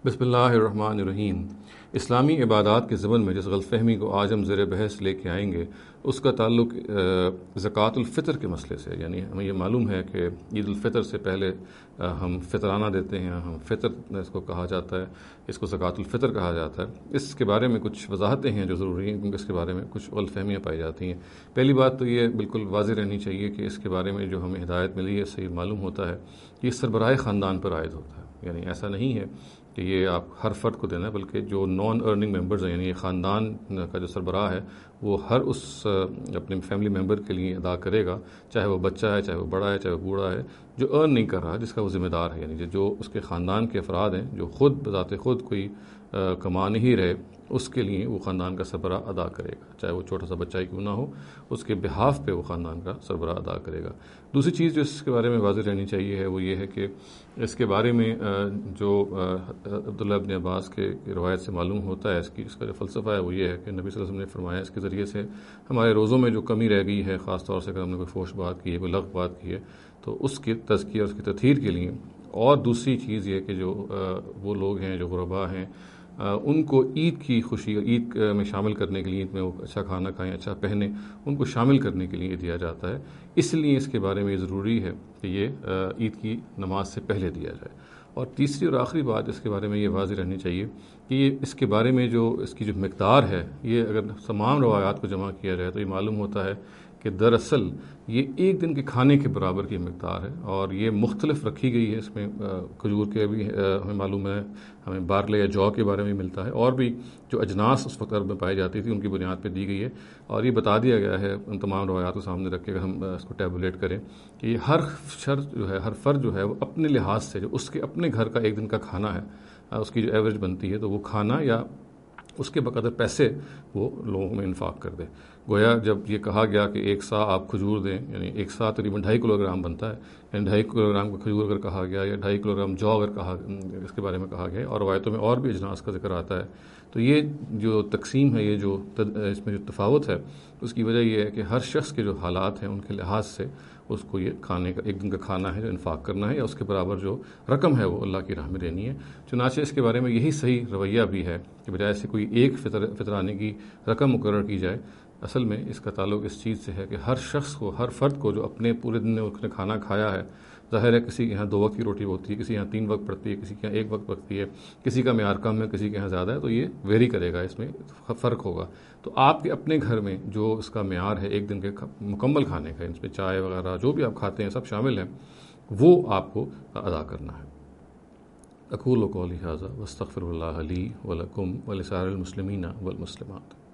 بسم اللہ الرحمن الرحیم۔ اسلامی عبادات کے ضمن میں جس غلط فہمی کو آج ہم زیر بحث لے کے آئیں گے اس کا تعلق زکوٰۃ الفطر کے مسئلے سے، یعنی ہمیں یہ معلوم ہے کہ عید الفطر سے پہلے ہم فطرانہ دیتے ہیں، ہم فطر اس کو کہا جاتا ہے، اس کو زکوٰۃ الفطر کہا جاتا ہے۔ اس کے بارے میں کچھ وضاحتیں ہیں جو ضروری ہیں، کیونکہ اس کے بارے میں کچھ غلط فہمیاں پائی جاتی ہیں۔ پہلی بات تو یہ بالکل واضح رہنی چاہیے کہ اس کے بارے میں جو ہمیں ہدایت ملی ہے، اس سے یہ معلوم ہوتا ہے کہ یہ سربراہ خاندان پر عائد ہوتا ہے، یعنی ایسا نہیں ہے کہ یہ آپ ہر فرد کو دینا ہے، بلکہ جو نان ارننگ ممبرز ہیں، یعنی خاندان کا جو سربراہ ہے وہ ہر اس اپنے فیملی ممبر کے لیے ادا کرے گا، چاہے وہ بچہ ہے، چاہے وہ بڑا ہے، چاہے وہ بوڑھا ہے، جو ارن نہیں کر رہا، جس کا وہ ذمہ دار ہے، یعنی جو اس کے خاندان کے افراد ہیں جو خود بذات خود کوئی کما نہیں رہے، اس کے لیے وہ خاندان کا سربراہ ادا کرے گا، چاہے وہ چھوٹا سا بچہ ہی کیوں نہ ہو، اس کے بہاف پہ وہ خاندان کا سربراہ ادا کرے گا۔ دوسری چیز جو اس کے بارے میں واضح رہنی چاہیے ہے وہ یہ ہے کہ اس کے بارے میں جو عبداللہ ابن عباس کے روایت سے معلوم ہوتا ہے، اس کا جو فلسفہ ہے وہ یہ ہے کہ نبی صلی اللہ علیہ وسلم نے فرمایا اس کے ذریعے سے ہمارے روزوں میں جو کمی رہ گئی ہے، خاص طور سے اگر ہم نے کوئی فحش بات کی ہے، کوئی لغو بات کی ہے، تو اس کی تزکیہ اور اس کی تطہیر کے لیے، اور دوسری چیز یہ کہ جو وہ لوگ ہیں جو غربا ہیں ان کو عید کی خوشی، عید میں شامل کرنے کے لیے، عید میں وہ اچھا کھانا کھائیں، اچھا پہنیں، ان کو شامل کرنے کے لیے دیا جاتا ہے۔ اس لیے اس کے بارے میں یہ ضروری ہے کہ یہ عید کی نماز سے پہلے دیا جائے۔ اور تیسری اور آخری بات اس کے بارے میں یہ واضح رہنی چاہیے کہ یہ اس کے بارے میں جو اس کی جو مقدار ہے، یہ اگر تمام روایات کو جمع کیا جائے تو یہ معلوم ہوتا ہے کہ دراصل یہ ایک دن کے کھانے کے برابر کی مقدار ہے، اور یہ مختلف رکھی گئی ہے۔ اس میں کھجور کے بھی ہمیں معلوم ہے، ہمیں بارلے یا جو کے بارے میں ملتا ہے، اور بھی جو اجناس اس وقت عرب میں پائی جاتی تھی ان کی بنیاد پہ دی گئی ہے، اور یہ بتا دیا گیا ہے ان تمام روایات کو سامنے رکھ کے اگر ہم اس کو ٹیبولیٹ کریں کہ یہ ہر شخص جو ہے، ہر فرد جو ہے وہ اپنے لحاظ سے جو اس کے اپنے گھر کا ایک دن کا کھانا ہے، اس کی جو ایوریج بنتی ہے، تو وہ کھانا یا اس کے بقدر پیسے وہ لوگوں میں انفاق کر دے۔ گویا جب یہ کہا گیا کہ ایک سا آپ کھجور دیں، یعنی ایک سا تقریباً 2.5 کلو گرام بنتا ہے، یعنی 2.5 کلو گرام کا کھجور اگر کہا گیا، یا 2.5 کلو گرام جو اگر کہا، اس کے بارے میں کہا گیا، اور روایتوں میں اور بھی اجناس کا ذکر آتا ہے، تو یہ جو تقسیم ہے، یہ جو اس میں جو تفاوت ہے، اس کی وجہ یہ ہے کہ ہر شخص کے جو حالات ہیں ان کے لحاظ سے اس کو یہ کھانے کا ایک دن کا کھانا ہے جو انفاق کرنا ہے، یا اس کے برابر جو رقم ہے وہ اللہ کی راہ میں دینی ہے۔ چنانچہ اس کے بارے میں یہی صحیح رویہ بھی ہے کہ بجائے سے کوئی ایک فطرانے کی رقم مقرر کی جائے، اصل میں اس کا تعلق اس چیز سے ہے کہ ہر شخص کو، ہر فرد کو جو اپنے پورے دن میں اس نے کھانا کھایا ہے، ظاہر ہے کسی کے یہاں 2 وقت کی روٹی ہوتی ہے، کسی کے یہاں 3 وقت پڑتی ہے، کسی کے یہاں 1 وقت پڑتی ہے، کسی کا معیار کم ہے، کسی کے یہاں زیادہ ہے، تو یہ ویری کرے گا، اس میں فرق ہوگا۔ تو آپ کے اپنے گھر میں جو اس کا معیار ہے ایک دن کے مکمل کھانے کا، اس میں چائے وغیرہ جو بھی آپ کھاتے ہیں سب شامل ہیں، وہ آپ کو ادا کرنا ہے۔ اقول قولی ھذا واستغفر اللہ لی ولکم ولسائر المسلمین والمسلمات۔